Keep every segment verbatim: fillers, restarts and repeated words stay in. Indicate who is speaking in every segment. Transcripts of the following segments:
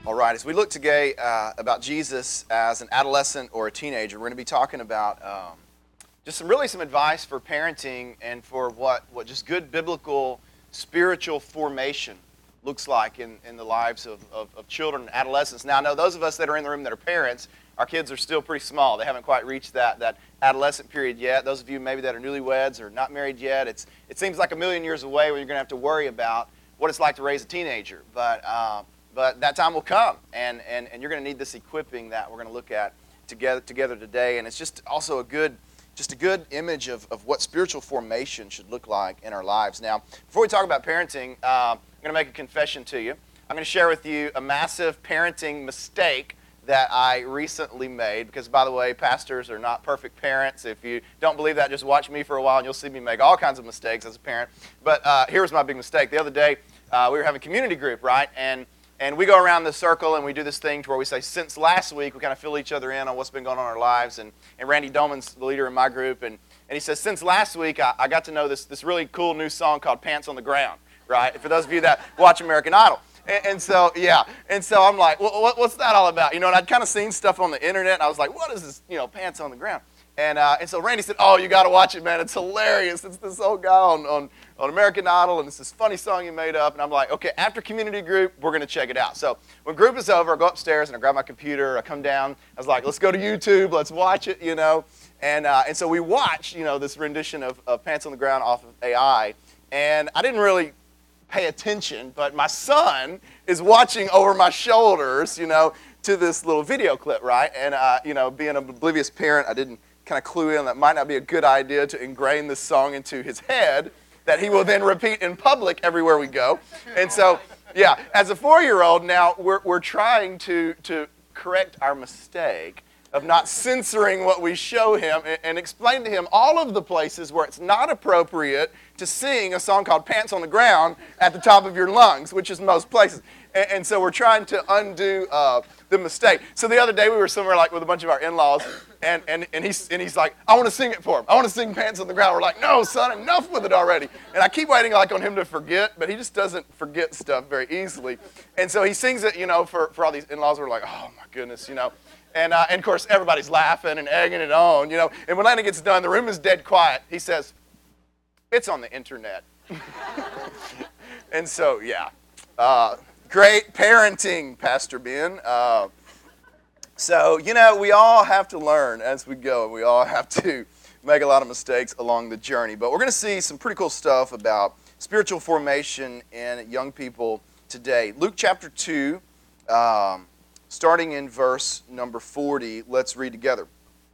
Speaker 1: All right, as we look today uh, about Jesus as an adolescent or a teenager, we're going to be talking about um, just some really some advice for parenting and for what, what just good biblical spiritual formation looks like in, in the lives of, of, of children and adolescents. Now, I know those of us that are in the room that are parents, our kids are still pretty small. They haven't quite reached that, that adolescent period yet. Those of you maybe that are newlyweds or not married yet, it's, it seems like a million years away where you're going to have to worry about what it's like to raise a teenager. But uh, But that time will come, and, and, and you're going to need this equipping that we're going to look at together together today. And it's just also a good, just a good image of, of what spiritual formation should look like in our lives. Now, before we talk about parenting, uh, I'm going to make a confession to you. I'm going to share with you a massive parenting mistake that I recently made. Because, by the way, pastors are not perfect parents. If you don't believe that, just watch me for a while, and you'll see me make all kinds of mistakes as a parent. But uh, here was my big mistake. The other day, uh, we were having a community group, right? And And we go around the circle and we do this thing to where we say, since last week, we kind of fill each other in on what's been going on in our lives. And, and Randy Doman's the leader in my group. And, and he says, since last week, I, I got to know this, this really cool new song called Pants on the Ground, right? For those of you that watch American Idol. And, and so, yeah. And so I'm like, well, what, what's that all about? You know, and I'd kind of seen stuff on the internet. And I was like, what is this, you know, Pants on the Ground? And uh, and so Randy said, oh, you got to watch it, man. It's hilarious. It's this old guy on, on, on American Idol, and it's this funny song he made up. And I'm like, okay, after community group, we're going to check it out. So when group is over, I go upstairs, and I grab my computer. I come down. I was like, let's go to YouTube. Let's watch it, you know. And uh, and so we watched, you know, this rendition of, of Pants on the Ground off of A I. And I didn't really pay attention, but my son is watching over my shoulders, you know, to this little video clip, right? And, uh, you know, being an oblivious parent, I didn't kind of clue in that might not be a good idea to ingrain this song into his head that he will then repeat in public everywhere we go. And so, yeah, as a four-year-old now, we're, we're trying to, to correct our mistake of not censoring what we show him and, and explain to him all of the places where it's not appropriate to sing a song called Pants on the Ground at the top of your lungs, which is most places. And, and so we're trying to undo uh, the mistake. So the other day we were somewhere like with a bunch of our in-laws, and, and, and, he's, and he's like, I want to sing it for him. I want to sing Pants on the Ground. We're like, no, son, enough with it already. And I keep waiting like on him to forget, but he just doesn't forget stuff very easily. And so he sings it, you know, for, for all these in-laws. We're like, oh, my goodness, you know. And, uh, and, of course, everybody's laughing and egging it on, you know. And when Landon gets done, the room is dead quiet. He says, it's on the internet. And so, yeah. Uh, great parenting, Pastor Ben. Uh, so, you know, we all have to learn as we go. We all have to make a lot of mistakes along the journey. But we're going to see some pretty cool stuff about spiritual formation in young people today. Luke chapter two, um, starting in verse number forty. Let's read together.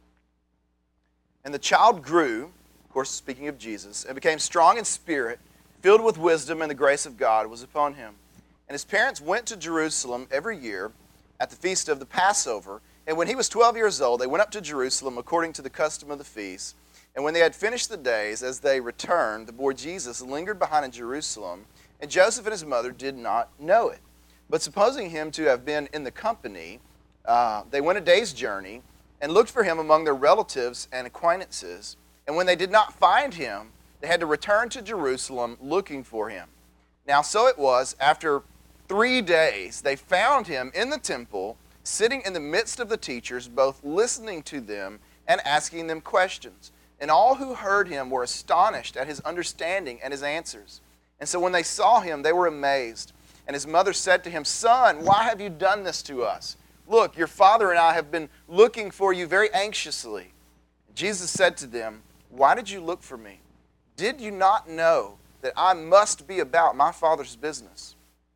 Speaker 1: And the child grew, of course, speaking of Jesus, and became strong in spirit, filled with wisdom, and the grace of God was upon him. And his parents went to Jerusalem every year at the feast of the Passover. And when he was twelve years old, they went up to Jerusalem according to the custom of the feast. And when they had finished the days, as they returned, the boy Jesus lingered behind in Jerusalem, and Joseph and his mother did not know it. But supposing him to have been in the company, uh, they went a day's journey and looked for him among their relatives and acquaintances. And when they did not find him, they had to return to Jerusalem looking for him. Now so it was, after three days, they found him in the temple, sitting in the midst of the teachers, both listening to them and asking them questions. And all who heard him were astonished at his understanding and his answers. And so when they saw him, they were amazed. And his mother said to him, Son, why have you done this to us? Look, your father and I have been looking for you very anxiously. Jesus said to them, Why did you look for me? Did you not know that I must be about my Father's business?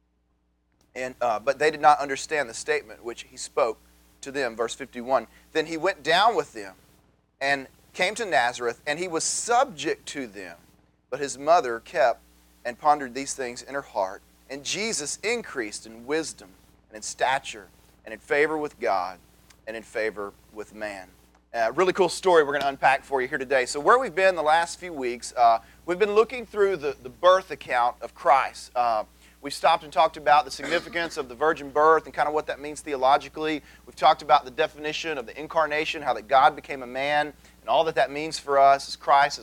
Speaker 1: And uh, but they did not understand the statement which he spoke to them. Verse fifty-one, Then he went down with them and came to Nazareth, and he was subject to them. But his mother kept and pondered these things in her heart. And Jesus increased in wisdom and in stature and in favor with God and in favor with man. Uh, really cool story we're going to unpack for you here today. So where we've been the last few weeks, uh, we've been looking through the, the birth account of Christ. Uh, we've stopped and talked about the significance of the virgin birth and kind of what that means theologically. We've talked about the definition of the incarnation, how that God became a man, and all that that means for us as Christ, as our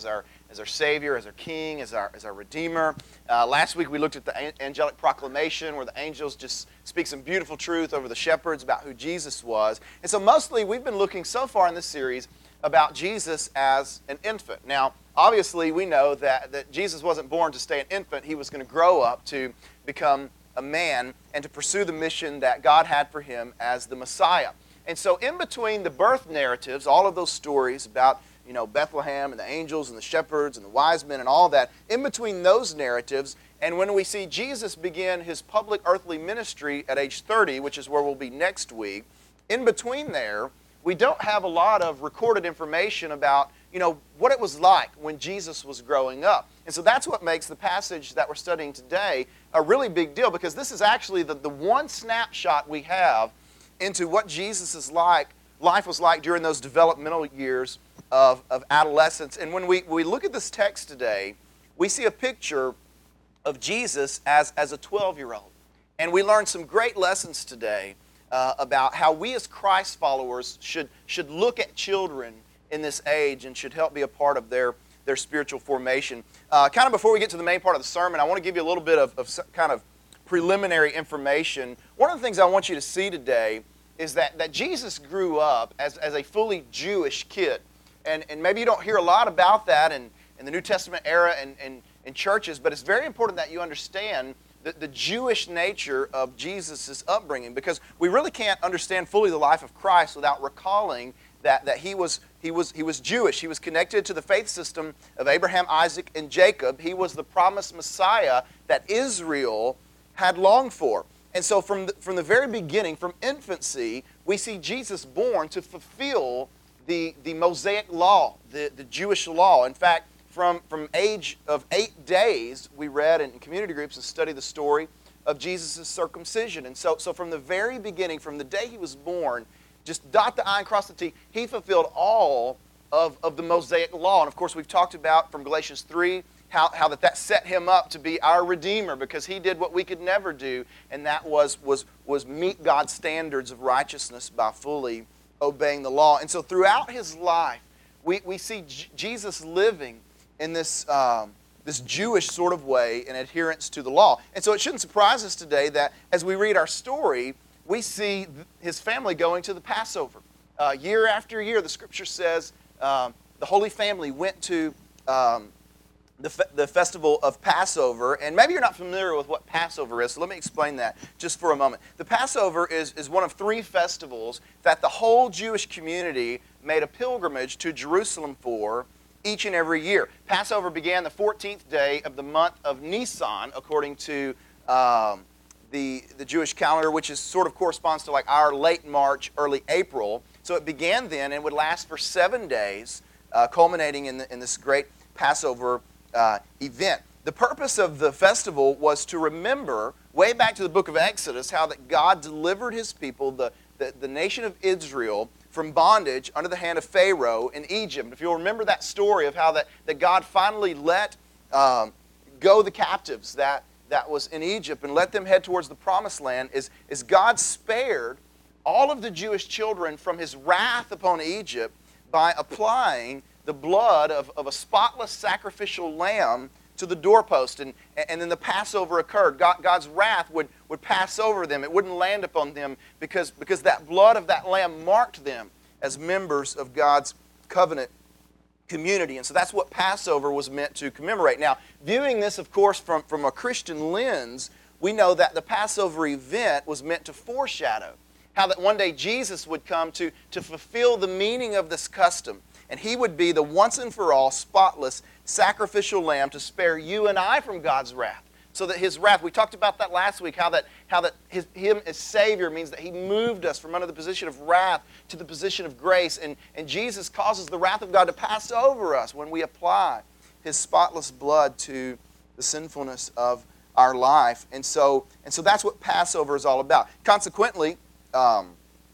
Speaker 1: as our Savior, as our King, as our, as our Redeemer. Uh, last week we looked at the angelic proclamation where the angels just speak some beautiful truth over the shepherds about who Jesus was. And so mostly we've been looking so far in this series about Jesus as an infant. Now, obviously we know that, that Jesus wasn't born to stay an infant. He was going to grow up to become a man and to pursue the mission that God had for him as the Messiah. And so in between the birth narratives, all of those stories about, you know, Bethlehem and the angels and the shepherds and the wise men and all that, in between those narratives, and when we see Jesus begin his public earthly ministry at age thirty, which is where we'll be next week, in between there, we don't have a lot of recorded information about, you know, what it was like when Jesus was growing up. And so that's what makes the passage that we're studying today a really big deal, because this is actually the, the one snapshot we have into what Jesus' like, life was like during those developmental years of, of adolescence. And when we, we look at this text today, we see a picture of Jesus as, as a twelve-year-old. And we learn some great lessons today uh, about how we as Christ followers should, should look at children in this age and should help be a part of their, their spiritual formation. Uh, kind of before we get to the main part of the sermon, I want to give you a little bit of, of kind of preliminary information. One of the things I want you to see today is that, that Jesus grew up as, as a fully Jewish kid. And, and maybe you don't hear a lot about that in, in the New Testament era and in, in churches, but it's very important that you understand the, the Jewish nature of Jesus' upbringing, because we really can't understand fully the life of Christ without recalling that, that he was, he was, he was Jewish. He was connected to the faith system of Abraham, Isaac, and Jacob. He was the promised Messiah that Israel had longed for. And so from the, from the very beginning, from infancy, we see Jesus born to fulfill the, the Mosaic law, the, the Jewish law. In fact, from, from age of eight days, we read in community groups and studied the story of Jesus' circumcision. And so, so from the very beginning, from the day he was born, just dot the I and cross the T, he fulfilled all of, of the Mosaic law. And of course, we've talked about from Galatians three, How, how that, that set him up to be our Redeemer, because he did what we could never do, and that was, was, was meet God's standards of righteousness by fully obeying the law. And so throughout his life, we, we see J- Jesus living in this, um, this Jewish sort of way in adherence to the law. And so it shouldn't surprise us today that as we read our story, we see th- his family going to the Passover. Uh, year after year, the Scripture says um, the Holy Family went to Um, The, fe- the festival of Passover. And maybe you're not familiar with what Passover is, so let me explain that just for a moment. The Passover is, is one of three festivals that the whole Jewish community made a pilgrimage to Jerusalem for each and every year. Passover began the fourteenth day of the month of Nisan, according to um, the, the Jewish calendar, which is sort of corresponds to like our late March, early April. So it began then and would last for seven days, uh, culminating in, the, in this great Passover Uh, event. The purpose of the festival was to remember, way back to the book of Exodus, how that God delivered his people, the, the, the nation of Israel, from bondage under the hand of Pharaoh in Egypt. If you'll remember that story of how that, that God finally let um, go the captives that, that was in Egypt and let them head towards the promised land, is, is God spared all of the Jewish children from his wrath upon Egypt by applying the blood of, of a spotless sacrificial lamb to the doorpost. And, and then the Passover occurred. God, God's wrath would, would pass over them. It wouldn't land upon them because, because that blood of that lamb marked them as members of God's covenant community. And so that's what Passover was meant to commemorate. Now, viewing this, of course, from, from a Christian lens, we know that the Passover event was meant to foreshadow how that one day Jesus would come to, to fulfill the meaning of this custom. And he would be the once and for all spotless sacrificial lamb to spare you and I from God's wrath. So that his wrath, we talked about that last week, how that, how that his, him as Savior means that he moved us from under the position of wrath to the position of grace. And, and Jesus causes the wrath of God to pass over us when we apply his spotless blood to the sinfulness of our life. And so, and so that's what Passover is all about. Consequently, um,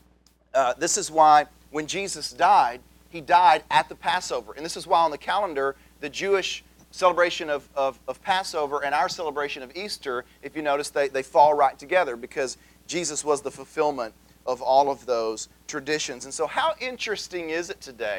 Speaker 1: uh, this is why when Jesus died, he died at the Passover. And this is why on the calendar, the Jewish celebration of, of, of Passover and our celebration of Easter, if you notice, they, they fall right together because Jesus was the fulfillment of all of those traditions. And so how interesting is it today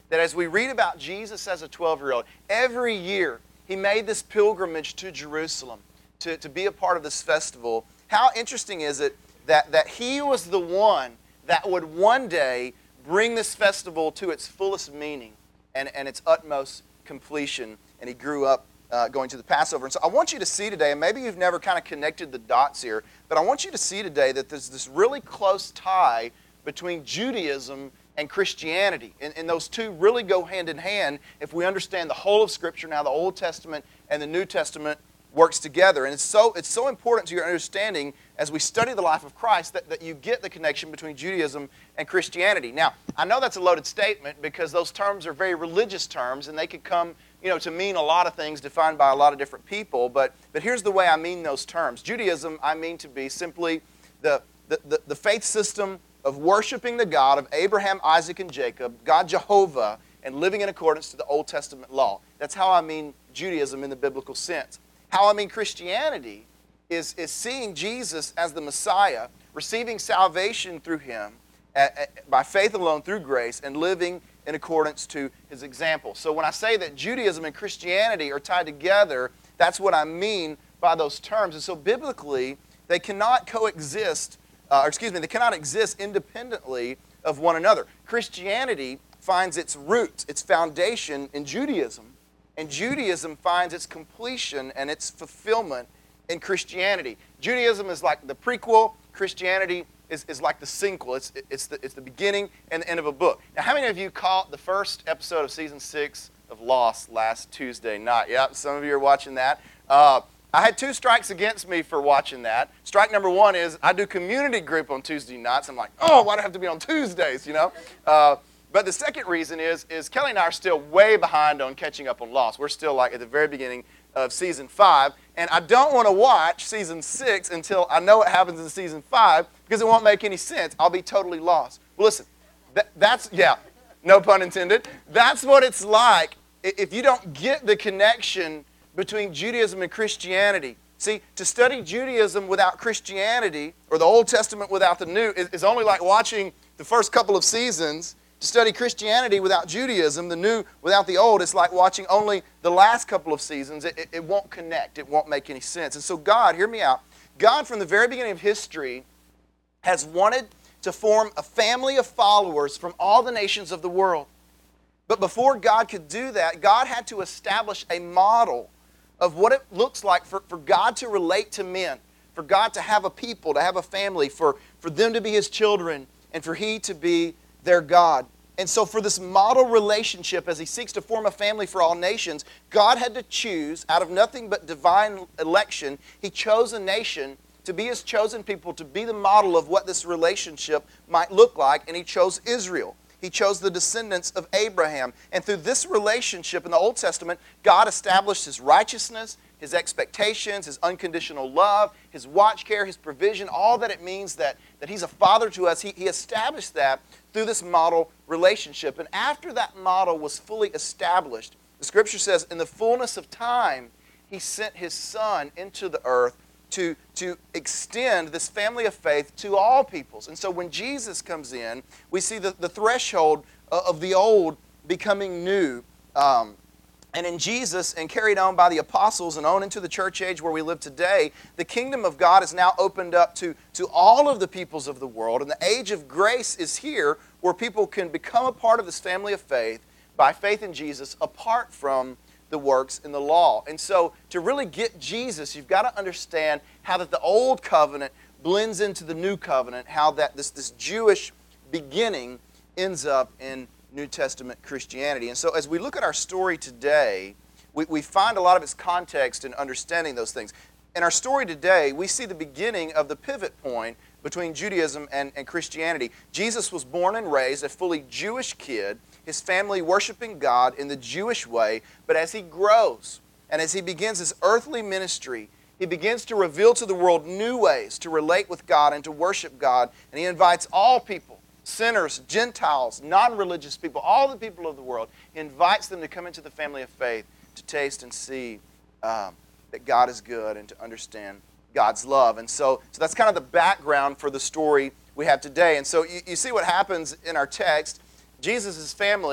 Speaker 1: that as we read about Jesus as a twelve-year-old, every year he made this pilgrimage to Jerusalem to, to be a part of this festival. How interesting is it that, that he was the one that would one day bring this festival to its fullest meaning and, and its utmost completion, and he grew up uh, going to the Passover. And so I want you to see today, and maybe you've never kind of connected the dots here, but I want you to see today that there's this really close tie between Judaism and Christianity. And, and those two really go hand in hand if we understand the whole of Scripture, now the Old Testament and the New Testament works together. And it's so, it's so important to your understanding as we study the life of Christ that, that you get the connection between Judaism and Christianity. Now, I know that's a loaded statement because those terms are very religious terms and they could come, you know, to mean a lot of things defined by a lot of different people, but, but here's the way I mean those terms. Judaism, I mean to be simply the, the, the, the faith system of worshiping the God of Abraham, Isaac, and Jacob, God Jehovah, and living in accordance to the Old Testament law. That's how I mean Judaism in the biblical sense. How I mean Christianity is, is seeing Jesus as the Messiah, receiving salvation through Him at, at, by faith alone through grace, and living in accordance to His example. So when I say that Judaism and Christianity are tied together, that's what I mean by those terms. And so biblically, they cannot coexist, uh, or excuse me, they cannot exist independently of one another. Christianity finds its roots, its foundation in Judaism. And Judaism finds its completion and its fulfillment in Christianity. Judaism is like the prequel. Christianity is, is like the sequel. It's, it's, the, it's the beginning and the end of a book. Now, how many of you caught the first episode of season six of Lost last Tuesday night? Yep, some of you are watching that. Uh, I had two strikes against me for watching that. Strike number one is I do community group on Tuesday nights. I'm like, oh, why do I have to be on Tuesdays, you know? Uh, But the second reason is, is Kelly and I are still way behind on catching up on Lost. We're still like at the very beginning of season five. And I don't want to watch season six until I know what happens in season five because it won't make any sense. I'll be totally lost. Well, listen, that, that's, yeah, no pun intended. That's what it's like if you don't get the connection between Judaism and Christianity. See, to study Judaism without Christianity, or the Old Testament without the New, is, is only like watching the first couple of seasons. To study Christianity without Judaism, the New without the Old, it's like watching only the last couple of seasons. It, it, it won't connect. It won't make any sense. And so God, hear me out, God from the very beginning of history has wanted to form a family of followers from all the nations of the world. But before God could do that, God had to establish a model of what it looks like for, for God to relate to men, for God to have a people, to have a family, for, for them to be His children, and for He to be their God. And so for this model relationship, as He seeks to form a family for all nations, God had to choose, out of nothing but divine election, He chose a nation to be His chosen people, to be the model of what this relationship might look like, and He chose Israel. He chose the descendants of Abraham. And through this relationship in the Old Testament, God established His righteousness, His expectations, His unconditional love, His watch care, His provision, all that it means that, that He's a father to us. He, he established that through this model relationship. And after that model was fully established, the Scripture says, in the fullness of time, He sent His Son into the earth to, to extend this family of faith to all peoples. And so when Jesus comes in, we see the, the threshold of the old becoming new. Um, And in Jesus, and carried on by the apostles and on into the church age where we live today, the kingdom of God is now opened up to, to all of the peoples of the world. And the age of grace is here where people can become a part of this family of faith by faith in Jesus apart from the works in the law. And so to really get Jesus, you've got to understand how that the old covenant blends into the new covenant, how that this, this Jewish beginning ends up in New Testament Christianity. And so as we look at our story today, we, we find a lot of its context in understanding those things. In our story today, we see the beginning of the pivot point between Judaism and, and Christianity. Jesus was born and raised a fully Jewish kid, his family worshiping God in the Jewish way, but as he grows and as he begins his earthly ministry, he begins to reveal to the world new ways to relate with God and to worship God, and he invites all people, sinners, Gentiles, non-religious people, all the people of the world. He invites them to come into the family of faith to taste and see um, that God is good and to understand God's love. And so, so that's kind of the background for the story we have today. And so you, you see what happens in our text. Jesus' family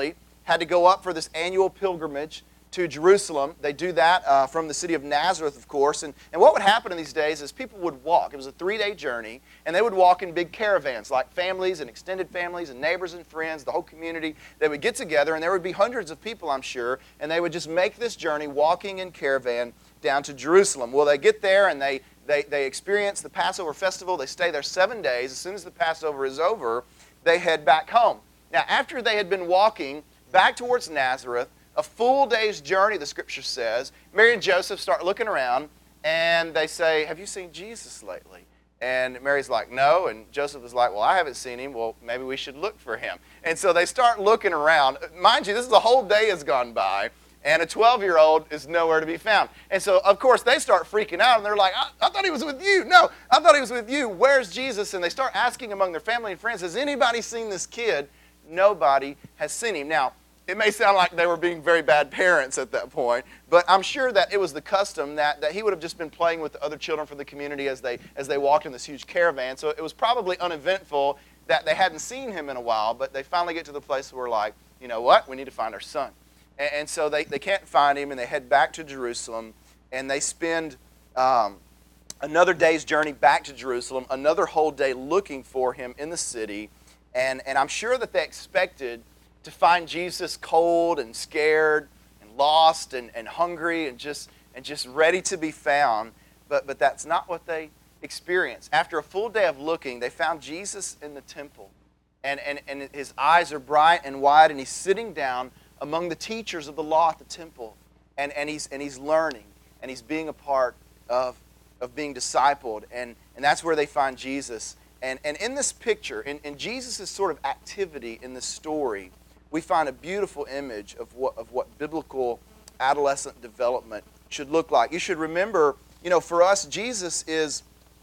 Speaker 1: had to go up for this annual pilgrimage to Jerusalem. They do that uh, from the city of Nazareth, of course. And, and what would happen in these days is people would walk. It was a three-day journey, and they would walk in big caravans, like families and extended families and neighbors and friends, the whole community. They would get together, and there would be hundreds of people, I'm sure, and they would just make this journey walking in caravan down to Jerusalem. Well, they get there, and they, they, they experience the Passover festival. They stay there seven days. As soon as the Passover is over, they head back home. Now, after they had been walking back towards Nazareth, a full day's journey, the Scripture says, Mary and Joseph start looking around, and they say, have you seen Jesus lately? And Mary's like, no. And Joseph is like, well, I haven't seen him. Well, maybe we should look for him. And so they start looking around. Mind you, this is a whole day has gone by, and a twelve-year-old is nowhere to be found. And so, of course, they start freaking out, and they're like, I, I thought he was with you. No, I thought he was with you. Where's Jesus? And they start asking among their family and friends, has anybody seen this kid? Nobody has seen him. Now, it may sound like they were being very bad parents at that point, but I'm sure that it was the custom that, that he would have just been playing with the other children from the community as they, as they walked in this huge caravan. So it was probably uneventful that they hadn't seen him in a while, but they finally get to the place where like, you know what, we need to find our son. And, and so they, they can't find him, and they head back to Jerusalem, and they spend um, another day's journey back to Jerusalem, another whole day looking for him in the city. And, and I'm sure that they expected to find Jesus cold and scared and lost and, and hungry and just, and just ready to be found. But, but that's not what they experienced. After a full day of looking, they found Jesus in the temple. And, and, and his eyes are bright and wide, and he's sitting down among the teachers of the law at the temple. And, and, he's, and he's learning, and he's being a part of, of being discipled. And, and that's where they find Jesus. And, and in this picture, in, in Jesus' sort of activity in this story, we find a beautiful image of what, of what biblical adolescent development should look like. You should remember, you know, for us, Jesus is,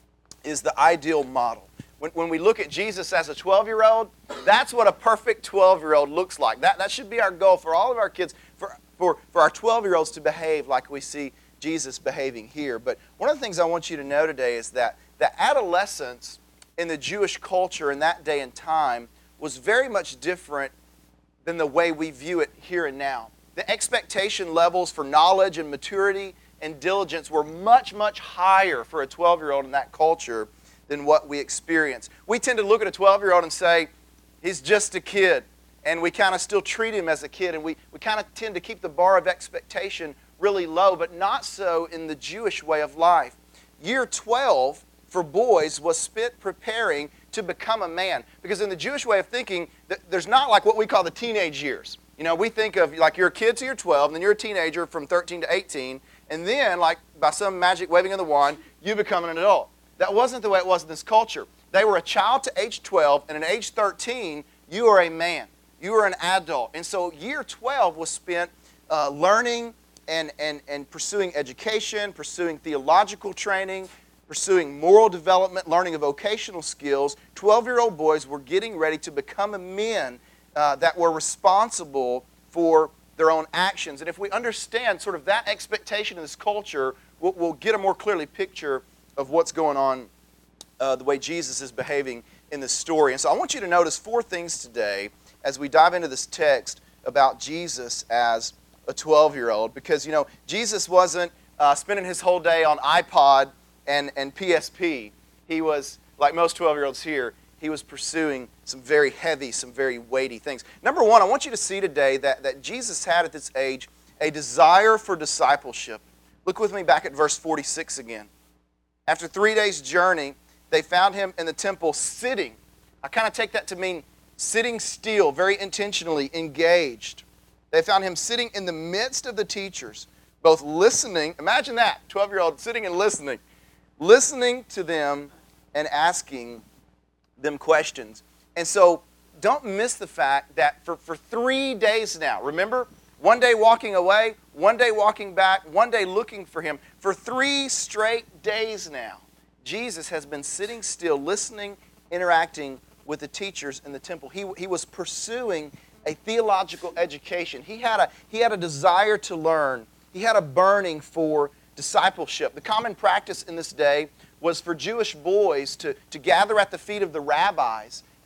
Speaker 1: is the ideal model. When, when we look at Jesus as a twelve-year-old, that's what a perfect twelve-year-old looks like. That, that should be our goal for all of our kids, for, for, for our twelve-year-olds to behave like we see Jesus behaving here. But one of the things I want you to know today is that, that adolescence in the Jewish culture in that day and time was very much different than the way we view it here and now. The expectation levels for knowledge and maturity and diligence were much, much higher for a twelve-year-old in that culture than what we experience. We tend to look at a twelve-year-old and say, he's just a kid, and we kind of still treat him as a kid, and we, we kind of tend to keep the bar of expectation really low, but not so in the Jewish way of life. Year twelve for boys was spent preparing to become a man. Because in the Jewish way of thinking, there's not like what we call the teenage years. You know, we think of like you're a kid till you're twelve, and then you're a teenager from thirteen to eighteen, and then like by some magic waving of the wand, you become an adult. That wasn't the way it was in this culture. They were a child to age twelve, and at age thirteen, you are a man. You are an adult. And so year twelve was spent uh, learning and, and, and pursuing education, pursuing theological training, pursuing moral development, learning of vocational skills. twelve-year-old boys were getting ready to become men uh, that were responsible for their own actions. And if we understand sort of that expectation in this culture, we'll, we'll get a more clearly picture of what's going on, uh, the way Jesus is behaving in this story. And so I want you to notice four things today as we dive into this text about Jesus as a twelve-year-old. Because, you know, Jesus wasn't uh, spending his whole day on iPod and, and P S P. He was, like most twelve-year-olds here, he was pursuing some very heavy, some very weighty things. Number one, I want you to see today that, that Jesus had at this age a desire for discipleship. Look with me back at verse forty-six again. After three days' journey, they found him in the temple sitting. I kind of take that to mean sitting still, very intentionally engaged. They found him sitting in the midst of the teachers, both listening. Imagine that, twelve-year-old sitting and listening. Listening to them and asking them questions. And so don't miss the fact that for, for three days now, remember, one day walking away, one day walking back, one day looking for him. For three straight days now, Jesus has been sitting still, listening, interacting with the teachers in the temple. He, he was pursuing a theological education. He had a, he had a desire to learn. He had a burning for discipleship. The common practice in this day was for Jewish boys to, to gather at the feet of the rabbis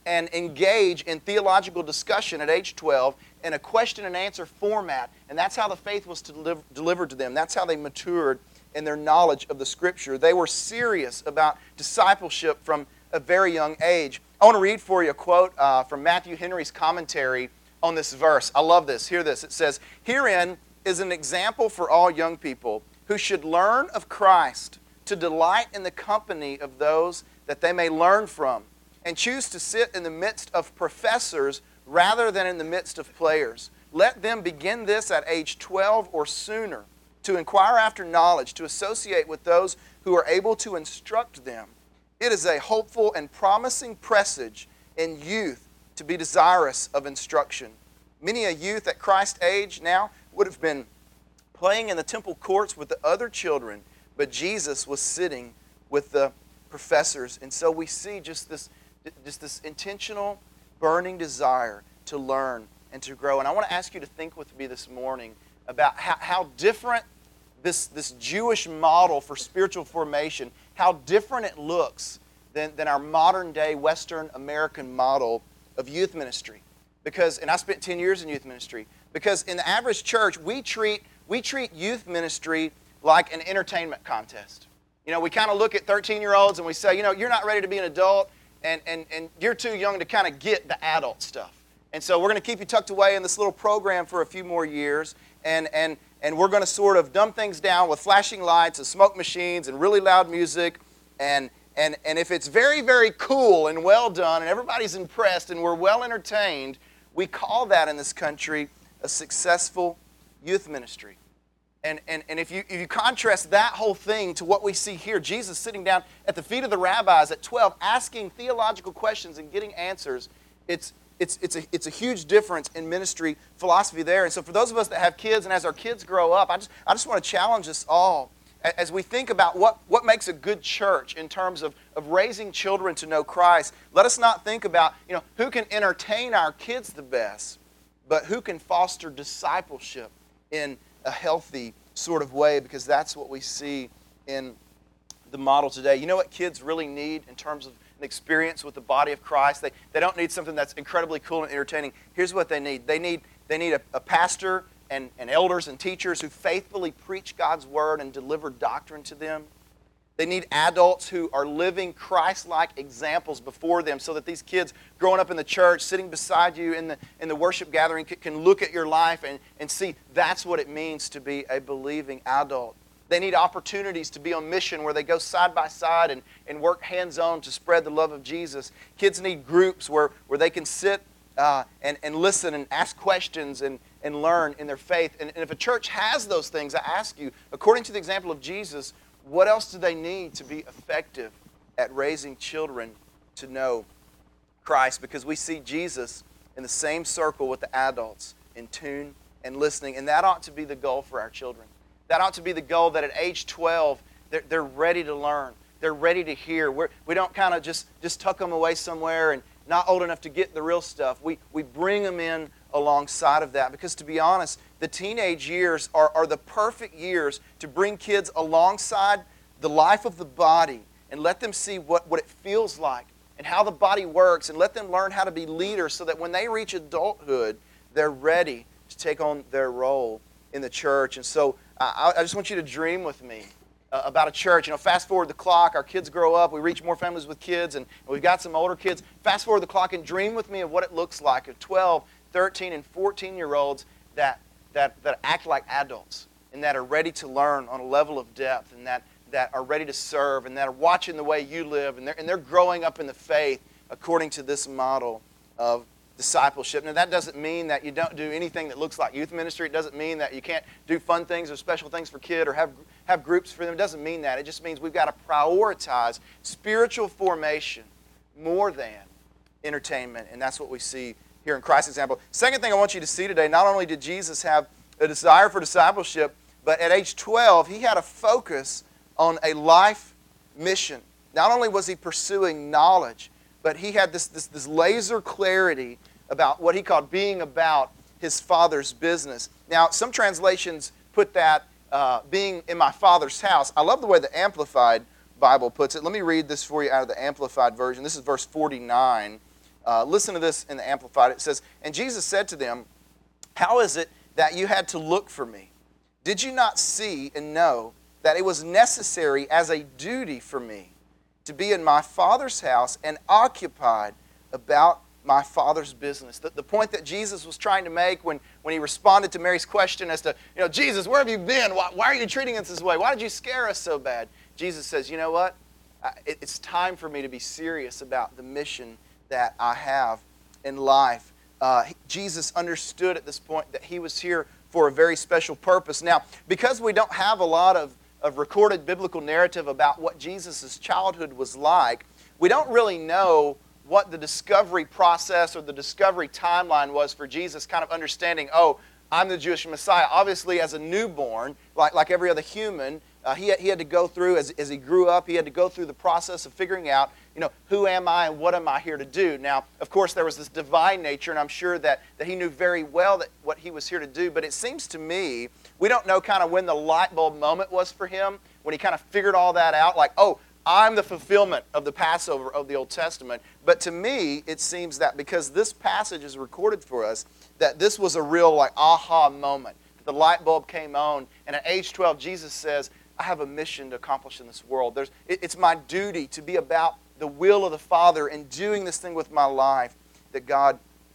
Speaker 1: and engage in theological discussion at age twelve in a question and answer format. And that's how the faith was to deliver, delivered to them. That's how they matured in their knowledge of the Scripture. They were serious about discipleship from a very young age. I want to read for you a quote uh, from Matthew Henry's commentary on this verse. I love this. Hear this. It says, "Herein is an example for all young people who should learn of Christ to delight in the company of those that they may learn from, and choose to sit in the midst of professors rather than in the midst of players. Let them begin this at age twelve or sooner, to inquire after knowledge, to associate with those who are able to instruct them. It is a hopeful and promising presage in youth to be desirous of instruction. Many a youth at Christ's age now would have been playing in the temple courts with the other children, but Jesus was sitting with the professors." And so we see just this, just this intentional, burning desire to learn and to grow. And I want to ask you to think with me this morning about how, how different this, this Jewish model for spiritual formation, how different it looks than, than our modern day Western American model of youth ministry. Because, and I spent ten years in youth ministry, because in the average church, we treat, we treat youth ministry like an entertainment contest. You know, we kind of look at thirteen-year-olds and we say, you know, you're not ready to be an adult, and, and, and you're too young to kind of get the adult stuff. And so we're going to keep you tucked away in this little program for a few more years, and, and, and we're going to sort of dumb things down with flashing lights and smoke machines and really loud music. And, and, and if it's very, very cool and well done and everybody's impressed and we're well entertained, we call that in this country a successful youth ministry. And, and, and if, you, if you contrast that whole thing to what we see here, Jesus sitting down at the feet of the rabbis at twelve, asking theological questions and getting answers, it's, it's, it's, a, it's a huge difference in ministry philosophy there. And so for those of us that have kids, and as our kids grow up, I just, I just want to challenge us all as we think about what, what makes a good church in terms of, of raising children to know Christ. Let us not think about, you know, who can entertain our kids the best, but who can foster discipleship in a healthy sort of way, because that's what we see in the model today. You know what kids really need in terms of an experience with the body of Christ? They, they don't need something that's incredibly cool and entertaining. Here's what they need. They need, they need a, a pastor and, and elders and teachers who faithfully preach God's word and deliver doctrine to them. They need adults who are living Christ-like examples before them, so that these kids growing up in the church, sitting beside you in the, in the worship gathering, can look at your life and, and see that's what it means to be a believing adult. They need opportunities to be on mission where they go side by side and, and work hands-on to spread the love of Jesus. Kids need groups where, where they can sit uh, and, and listen and ask questions and, and learn in their faith. And, and if a church has those things, I ask you, according to the example of Jesus, what else do they need to be effective at raising children to know Christ? Because we see Jesus in the same circle with the adults, in tune and listening. And that ought to be the goal for our children. That ought to be the goal, that at age twelve, they're, they're ready to learn. They're ready to hear. We're, we don't kind of just, just tuck them away somewhere and not old enough to get the real stuff. We, we bring them in alongside of that. Because to be honest, the teenage years are, are the perfect years to bring kids alongside the life of the body and let them see what, what it feels like and how the body works, and let them learn how to be leaders, so that when they reach adulthood, they're ready to take on their role in the church. And so I, I just want you to dream with me uh, about a church. You know, fast forward the clock, our kids grow up, we reach more families with kids, and we've got some older kids. Fast forward the clock and dream with me of what it looks like of twelve, thirteen, and fourteen-year-olds that, that, that act like adults and that are ready to learn on a level of depth, and that, that are ready to serve, and that are watching the way you live, and they're, and they're growing up in the faith according to this model of discipleship. Now, that doesn't mean that you don't do anything that looks like youth ministry. It doesn't mean that you can't do fun things or special things for kids or have, have groups for them. It doesn't mean that. It just means we've got to prioritize spiritual formation more than entertainment, and that's what we see here in Christ's example. Second thing I want you to see today, not only did Jesus have a desire for discipleship, but at age twelve, he had a focus on a life mission. Not only was he pursuing knowledge, but he had this, this, this laser clarity about what he called being about his Father's business. Now, some translations put that uh, being in my Father's house. I love the way the Amplified Bible puts it. Let me read this for you out of the Amplified version. This is verse forty-nine. Uh, listen to this in the Amplified. It says, "And Jesus said to them, 'How is it that you had to look for me? Did you not see and know that it was necessary as a duty for me to be in my Father's house and occupied about my Father's business?'" The, the point that Jesus was trying to make when, when he responded to Mary's question as to, you know, "Jesus, where have you been? Why, why are you treating us this way? Why did you scare us so bad?" Jesus says, "You know what? I, it, it's time for me to be serious about the mission that I have in life." Uh, Jesus understood at this point that he was here for a very special purpose. Now, because we don't have a lot of, of recorded biblical narrative about what Jesus' childhood was like, we don't really know what the discovery process or the discovery timeline was for Jesus kind of understanding, oh, I'm the Jewish Messiah. Obviously, as a newborn, like, like every other human, uh, he, had, he had to go through, as, as he grew up, he had to go through the process of figuring out, you know, who am I and what am I here to do? Now, of course, there was this divine nature, and I'm sure that, that he knew very well that what he was here to do, but it seems to me, we don't know kind of when the light bulb moment was for him, when he kind of figured all that out, like, oh, I'm the fulfillment of the Passover of the Old Testament. But to me, it seems that because this passage is recorded for us, that this was a real like aha moment. The light bulb came on, and at age twelve, Jesus says, I have a mission to accomplish in this world. There's, it, it's my duty to be about the will of the Father and doing this thing with my life that God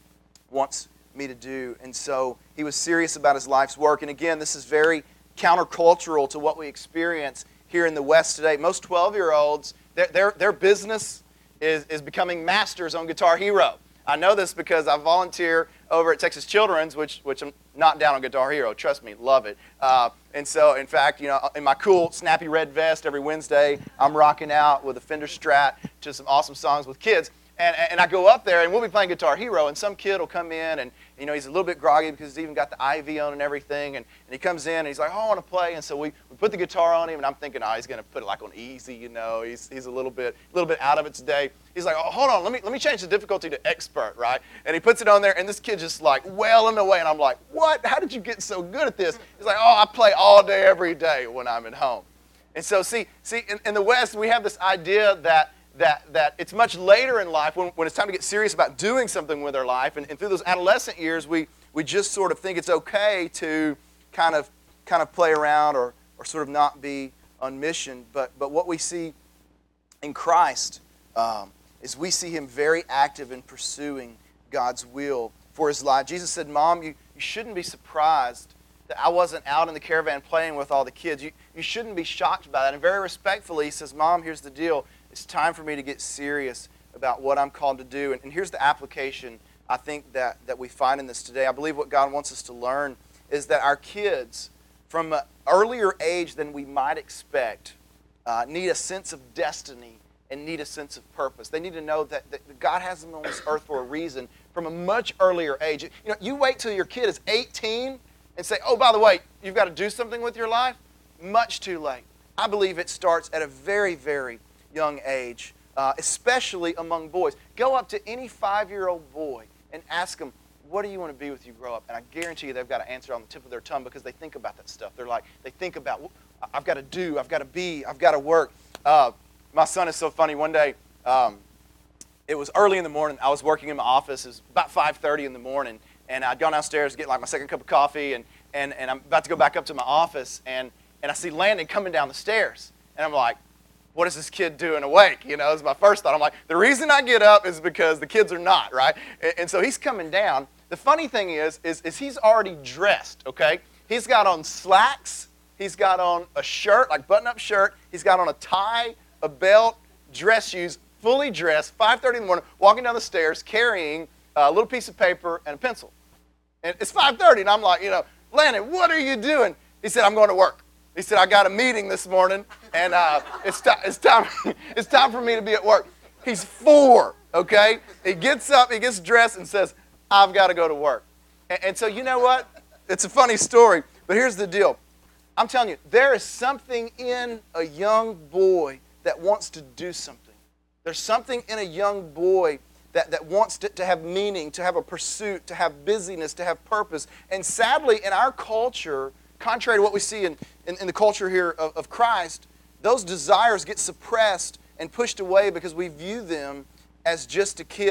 Speaker 1: wants me to do. And so he was serious about his life's work. And again, this is very countercultural to what we experience here in the West today. Most twelve-year-olds, their, their, their business is, is becoming masters on Guitar Hero. I know this because I volunteer over at Texas Children's, which, which I'm not down on Guitar Hero. Trust me, love it. Uh, and so, in fact, you know, in my cool, snappy red vest every Wednesday, I'm rocking out with a Fender Strat to some awesome songs with kids. And, and I go up there, and we'll be playing Guitar Hero, and some kid will come in, and you know he's a little bit groggy because he's even got the I V on and everything, and, and he comes in, and he's like, oh, I want to play, and so we, we put the guitar on him, and I'm thinking, oh, he's going to put it like on easy, you know, he's, he's a little bit a little bit out of it today. He's like, oh, hold on, let me let me change the difficulty to expert, right? And he puts it on there, and this kid's just like wailing away, and I'm like, what? How did you get so good at this? He's like, oh, I play all day, every day when I'm at home. And so, see, see, in, in the West, we have this idea that That, that it's much later in life when, when it's time to get serious about doing something with our life. And, and through those adolescent years, we, we just sort of think it's okay to kind of kind of play around or, or sort of not be on mission. But, but what we see in Christ um, is we see him very active in pursuing God's will for his life. Jesus said, Mom, you, you shouldn't be surprised that I wasn't out in the caravan playing with all the kids. You, you shouldn't be shocked by that. And very respectfully, he says, Mom, here's the deal. It's time for me to get serious about what I'm called to do. And, and here's the application I think that, that we find in this today. I believe what God wants us to learn is that our kids, from an earlier age than we might expect, uh, need a sense of destiny and need a sense of purpose. They need to know that, that God has them on this earth for a reason from a much earlier age. You know, you wait till your kid is eighteen and say, oh, by the way, you've got to do something with your life. Much too late. I believe it starts at a very, very young age, uh, especially among boys. Go up to any five-year-old boy and ask them, what do you want to be when you grow up? And I guarantee you they've got an answer on the tip of their tongue because they think about that stuff. They're like, they think about, I've got to do, I've got to be, I've got to work. Uh, my son is so funny. One day, um, it was early in the morning. I was working in my office. It was about five thirty in the morning, and I'd gone downstairs to get like my second cup of coffee, and, and, and I'm about to go back up to my office, and, and I see Landon coming down the stairs. And I'm like, what is this kid doing awake? You know, it's my first thought. I'm like, the reason I get up is because the kids are not, right? And, and so he's coming down. The funny thing is, is, is he's already dressed, okay? He's got on slacks. He's got on a shirt, like button-up shirt. He's got on a tie, a belt, dress shoes, fully dressed, five thirty in the morning, walking down the stairs, carrying a little piece of paper and a pencil. And it's five thirty, and I'm like, you know, Landon, what are you doing? He said, I'm going to work. He said, I got a meeting this morning, and uh, it's, t- it's, time, it's time for me to be at work. He's four, okay? He gets up, he gets dressed, and says, I've got to go to work. And, and so you know what? It's a funny story, but here's the deal. I'm telling you, there is something in a young boy that wants to do something. There's something in a young boy that, that wants to, to have meaning, to have a pursuit, to have busyness, to have purpose. And sadly, in our culture, contrary to what we see in, in, in the culture here of, of Christ, those desires get suppressed and pushed away because we view them as just a kid.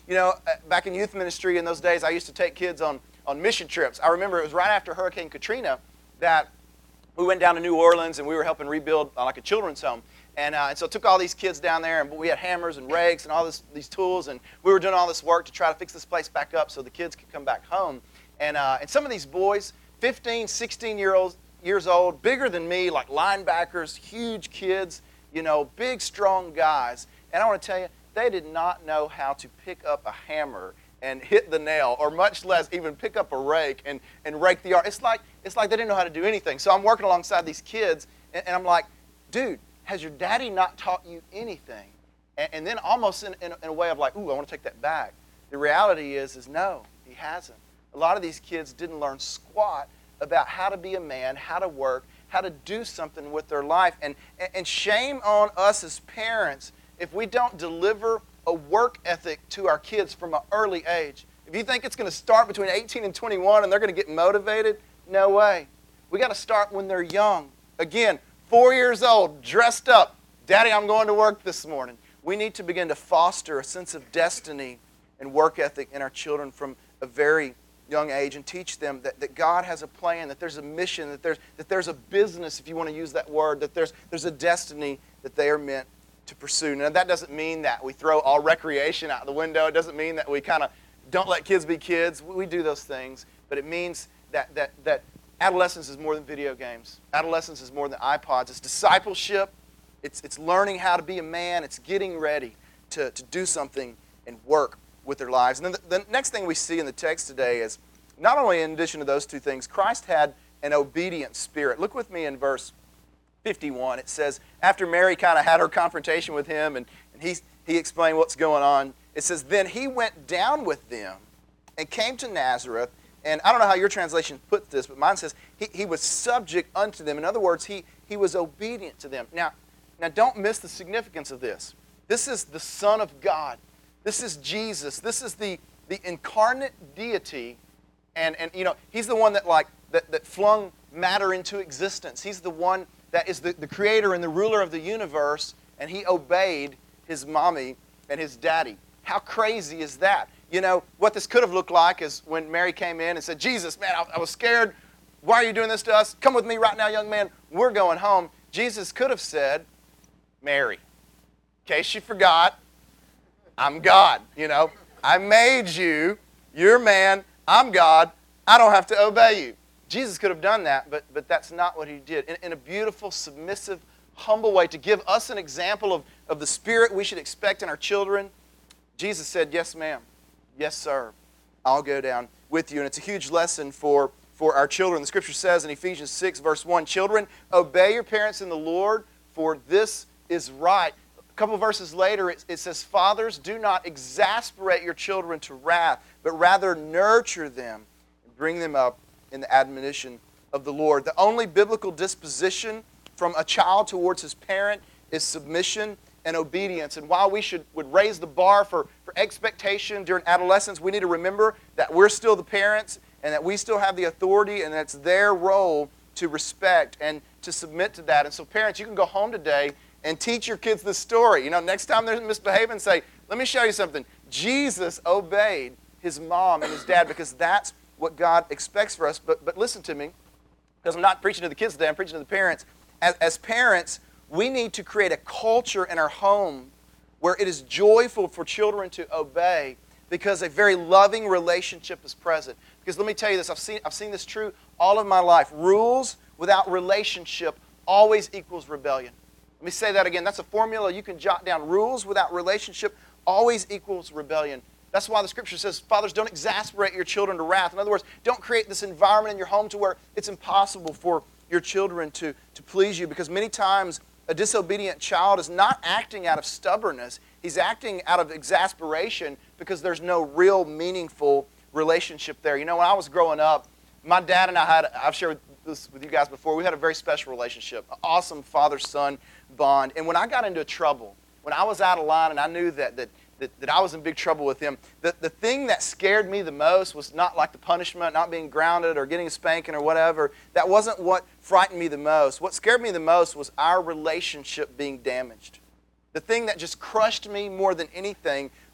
Speaker 1: You know, back in youth ministry in those days, I used to take kids on, on mission trips. I remember it was right after Hurricane Katrina that we went down to New Orleans and we were helping rebuild uh, like a children's home. And, uh, and so I took all these kids down there, and we had hammers and rakes and all this, these tools, and we were doing all this work to try to fix this place back up so the kids could come back home. And, uh, and some of these boys, fifteen, sixteen year olds, years old, bigger than me, like linebackers, huge kids, you know, big, strong guys. And I want to tell you, they did not know how to pick up a hammer and hit the nail, or much less even pick up a rake and, and rake the yard. It's like, it's like they didn't know how to do anything. So I'm working alongside these kids, and, and I'm like, dude, has your daddy not taught you anything? And, and then almost in, in, in a way of like, ooh, I want to take that back. The reality is, is no, he hasn't. A lot of these kids didn't learn squat about how to be a man, how to work, how to do something with their life. And, and shame on us as parents if we don't deliver a work ethic to our kids from an early age. If you think it's going to start between eighteen and twenty-one and they're going to get motivated, no way. We got to start when they're young. Again, four years old, dressed up. Daddy, I'm going to work this morning. We need to begin to foster a sense of destiny and work ethic in our children from a very young age and teach them that, that God has a plan, that there's a mission, that there's, that there's a business, if you want to use that word, that there's, there's a destiny that they are meant to pursue. Now, that doesn't mean that we throw all recreation out the window. It doesn't mean that we kind of don't let kids be kids. We, we do those things. But it means that, that, that adolescence is more than video games. Adolescence is more than iPods. It's discipleship. It's, it's learning how to be a man. It's getting ready to, to do something and work with their lives. And then the, the next thing we see in the text today is not only in addition to those two things, Christ had an obedient spirit. Look with me in verse fifty-one. It says, after Mary kind of had her confrontation with him and, and he, he explained what's going on, it says, then he went down with them and came to Nazareth. And I don't know how your translation puts this, but mine says he, he was subject unto them. In other words, he, he was obedient to them. Now, now, don't miss the significance of this. This is the Son of God. This is Jesus. This is the, the incarnate deity. And, and you know, he's the one that like that, that flung matter into existence. He's the one that is the, the creator and the ruler of the universe, and he obeyed his mommy and his daddy. How crazy is that? You know, what this could have looked like is when Mary came in and said, Jesus, man, I, I was scared. Why are you doing this to us? Come with me right now, young man. We're going home. Jesus could have said, Mary, in case you forgot, I'm God. You know, I made you. You're man. I'm God. I don't have to obey you. Jesus could have done that, but, but that's not what he did. In, in a beautiful, submissive, humble way to give us an example of, of the spirit we should expect in our children, Jesus said, yes, ma'am. Yes, sir. I'll go down with you. And it's a huge lesson for, for our children. The Scripture says in Ephesians six, verse one, children, obey your parents in the Lord, for this is right. A couple of verses later, it, it says, fathers, do not exasperate your children to wrath, but rather nurture them and bring them up in the admonition of the Lord. The only biblical disposition from a child towards his parent is submission and obedience. And while we should would raise the bar for, for expectation during adolescence, we need to remember that we're still the parents and that we still have the authority, and that it's their role to respect and to submit to that. And so parents, you can go home today and teach your kids this story. You know, next time they're misbehaving, say, let me show you something. Jesus obeyed his mom and his dad because that's what God expects for us. But, but listen to me, because I'm not preaching to the kids today, I'm preaching to the parents. As, as parents, we need to create a culture in our home where it is joyful for children to obey because a very loving relationship is present. Because let me tell you this, I've seen, I've seen this true all of my life. Rules without relationship always equals rebellion. Let me say that again. That's a formula you can jot down. Rules without relationship always equals rebellion. That's why the Scripture says, fathers, don't exasperate your children to wrath. In other words, don't create this environment in your home to where it's impossible for your children to, to please you, because many times a disobedient child is not acting out of stubbornness. He's acting out of exasperation because there's no real meaningful relationship there. You know, when I was growing up, my dad and I had, I've shared this with you guys before, we had a very special relationship, an awesome father-son bond. And when I got into trouble, when I was out of line and I knew that that That, that I was in big trouble with him, the, the thing that scared me the most was not like the punishment, not being grounded or getting a spanking or whatever. That wasn't what frightened me the most. What scared me the most was our relationship being damaged. The thing that just crushed me more than anything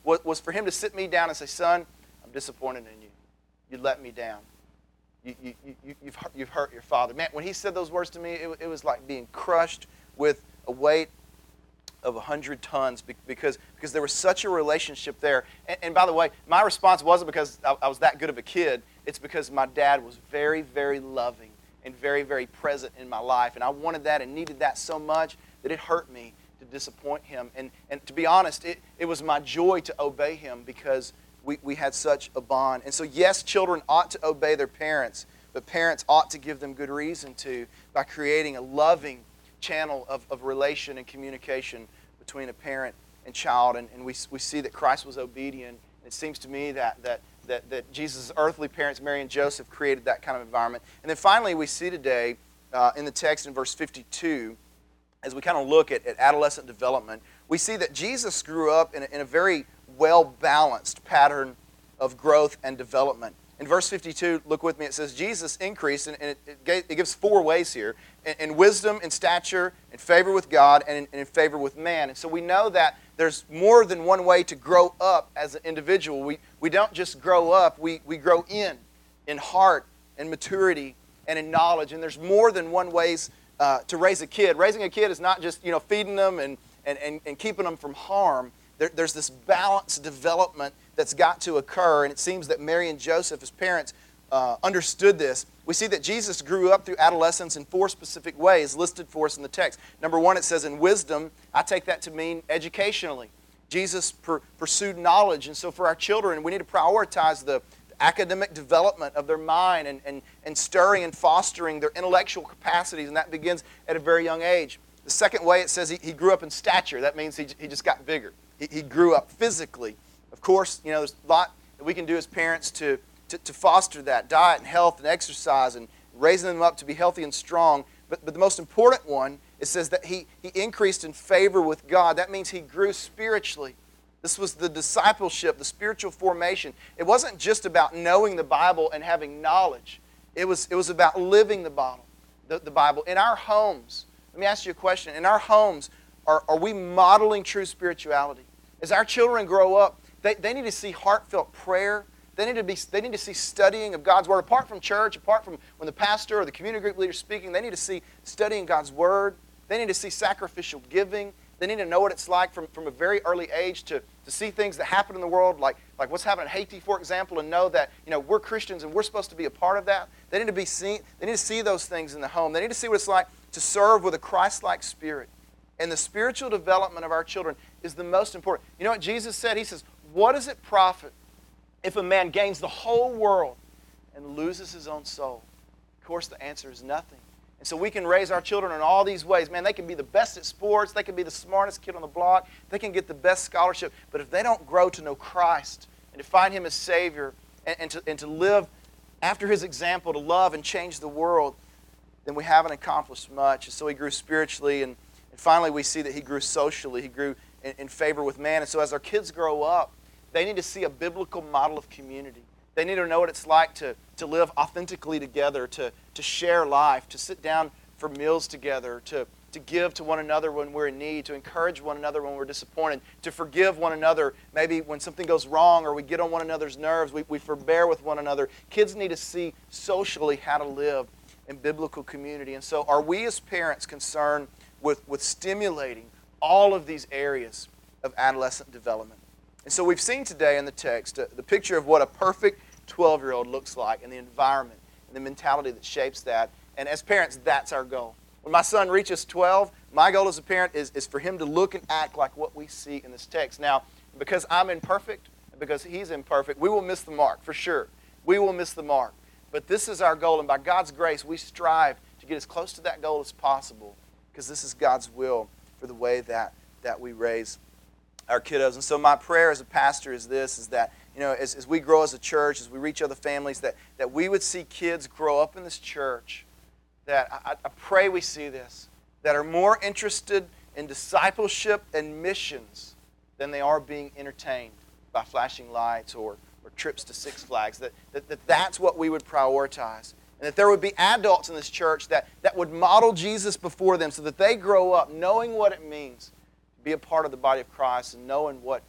Speaker 1: was, was for him to sit me down and say, son, I'm disappointed in you. You let me down. You, you, you, you've, hurt, you've hurt your father. Man, when he said those words to me, it, it was like being crushed with a weight of a hundred tons because, because there was such a relationship there. And, and by the way, my response wasn't because I, I was that good of a kid. It's because my dad was very, very loving and very, very present in my life. And I wanted that and needed that so much that it hurt me to disappoint him. And, and to be honest, it, it was my joy to obey him because we, we had such a bond. And so yes, children ought to obey their parents, but parents ought to give them good reason to by creating a loving channel of, of relation and communication between a parent and child. And, and we, we see that Christ was obedient. It seems to me that, that, that, that Jesus' earthly parents, Mary and Joseph, created that kind of environment. And then finally, we see today uh, in the text in verse fifty-two, as we kind of look at, at adolescent development, we see that Jesus grew up in a, in a very well-balanced pattern of growth and development. In verse fifty-two, look with me, it says, Jesus increased, and it, it, gave, it gives four ways here, in, in wisdom, in stature, in favor with God, and in, and in favor with man. And so we know that there's more than one way to grow up as an individual. We, we don't just grow up, we, we grow in, in heart, in maturity, and in knowledge. And there's more than one ways uh, to raise a kid. Raising a kid is not just, you know, feeding them and, and, and, and keeping them from harm. There, there's this balanced development that's got to occur, and it seems that Mary and Joseph, as parents, uh, understood this. We see that Jesus grew up through adolescence in four specific ways listed for us in the text. Number one, it says in wisdom. I take that to mean educationally. Jesus per, pursued knowledge, and so for our children, we need to prioritize the academic development of their mind and, and, and stirring and fostering their intellectual capacities, and that begins at a very young age. The second way, it says he, he grew up in stature. That means he, he just got bigger. He, he grew up physically. Of course, you know, there's a lot that we can do as parents to, to, to foster that, diet and health and exercise and raising them up to be healthy and strong. But, but the most important one, it says that he, he increased in favor with God. That means he grew spiritually. This was the discipleship, the spiritual formation. It wasn't just about knowing the Bible and having knowledge. It was, it was about living the Bible, the, the Bible. In our homes, let me ask you a question. In our homes, are, are we modeling true spirituality? As our children grow up, they, they need to see heartfelt prayer. They need to be, they need to see studying of God's Word. Apart from church, apart from when the pastor or the community group leader is speaking, they need to see studying God's Word. They need to see sacrificial giving. They need to know what it's like from, from a very early age to, to see things that happen in the world, like, like what's happening in Haiti, for example, and know that, you know, we're Christians and we're supposed to be a part of that. They need to be seen, they need to see those things in the home. They need to see what it's like to serve with a Christ-like spirit. And the spiritual development of our children is the most important. You know what Jesus said? He says, what does it profit if a man gains the whole world and loses his own soul? Of course, the answer is nothing. And so we can raise our children in all these ways. Man, they can be the best at sports. They can be the smartest kid on the block. They can get the best scholarship. But if they don't grow to know Christ and to find Him as Savior and, and, to, and to live after His example, to love and change the world, then we haven't accomplished much. And so he grew spiritually. And, and finally, we see that he grew socially. He grew in, in favor with man. And so as our kids grow up, they need to see a biblical model of community. They need to know what it's like to, to live authentically together, to, to share life, to sit down for meals together, to, to give to one another when we're in need, to encourage one another when we're disappointed, to forgive one another maybe when something goes wrong or we get on one another's nerves, we, we forbear with one another. Kids need to see socially how to live in biblical community. And so are we as parents concerned with, with stimulating all of these areas of adolescent development? And so we've seen today in the text uh, the picture of what a perfect twelve-year-old looks like and the environment and the mentality that shapes that. And as parents, that's our goal. When my son reaches twelve, my goal as a parent is, is for him to look and act like what we see in this text. Now, because I'm imperfect and because he's imperfect, we will miss the mark for sure. We will miss the mark. But this is our goal, and by God's grace, we strive to get as close to that goal as possible because this is God's will for the way that, that we raise our kiddos. And so my prayer as a pastor is this, is that, you know, as, as we grow as a church, as we reach other families, that, that we would see kids grow up in this church, that I, I pray we see this, that are more interested in discipleship and missions than they are being entertained by flashing lights or, or trips to Six Flags, that, that, that that's what we would prioritize. And that there would be adults in this church that, that would model Jesus before them so that they grow up knowing what it means be a part of the body of Christ and knowing what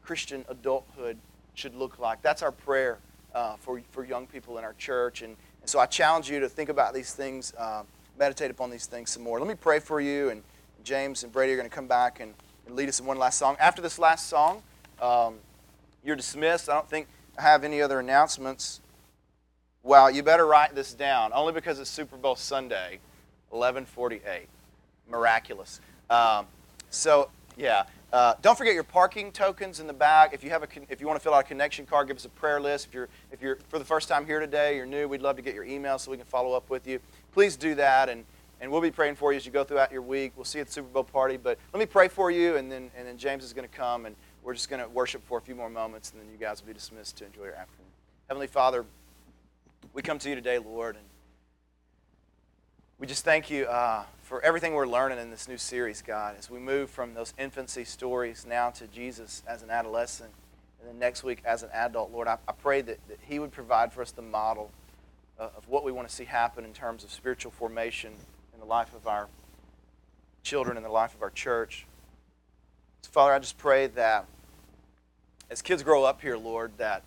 Speaker 1: Christian adulthood should look like. That's our prayer uh, for, for young people in our church. And, and so I challenge you to think about these things, uh, meditate upon these things some more. Let me pray for you, and James and Brady are going to come back and, and lead us in one last song. After this last song, um, you're dismissed. I don't think I have any other announcements. Well, you better write this down, only because it's Super Bowl Sunday, eleven forty-eight. Miraculous. Um, so, yeah. Uh, don't forget your parking tokens in the back. If you have a, if you want to fill out a connection card, give us a prayer list. If you're, if you're for the first time here today, you're new, we'd love to get your email so we can follow up with you. Please do that, and, and we'll be praying for you as you go throughout your week. We'll see you at the Super Bowl party, but let me pray for you, and then and then James is going to come, and we're just going to worship for a few more moments, and then you guys will be dismissed to enjoy your afternoon. Heavenly Father, we come to you today, Lord, and we just thank you uh, for everything we're learning in this new series, God, as we move from those infancy stories now to Jesus as an adolescent, and then next week as an adult. Lord, I, I pray that, that he would provide for us the model uh, of what we want to see happen in terms of spiritual formation in the life of our children, in the life of our church. So, Father, I just pray that as kids grow up here, Lord, that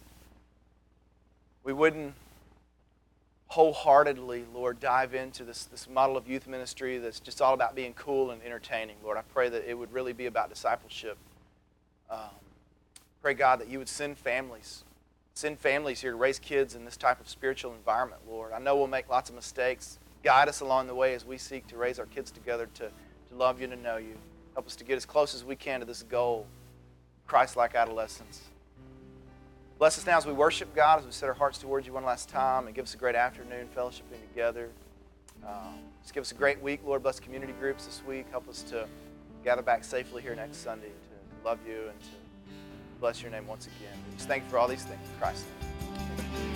Speaker 1: we wouldn't wholeheartedly, Lord, dive into this, this model of youth ministry that's just all about being cool and entertaining. Lord, I pray that it would really be about discipleship. Um, pray, God, that you would send families, send families here to raise kids in this type of spiritual environment, Lord. I know we'll make lots of mistakes. Guide us along the way as we seek to raise our kids together to, to love you and to know you. Help us to get as close as we can to this goal, Christ-like adolescence. Bless us now as we worship, God, as we set our hearts towards you one last time, and give us a great afternoon fellowshipping together. Um, just give us a great week, Lord. Bless community groups this week. Help us to gather back safely here next Sunday to love you and to bless your name once again. We just thank you for all these things in Christ's name. Amen.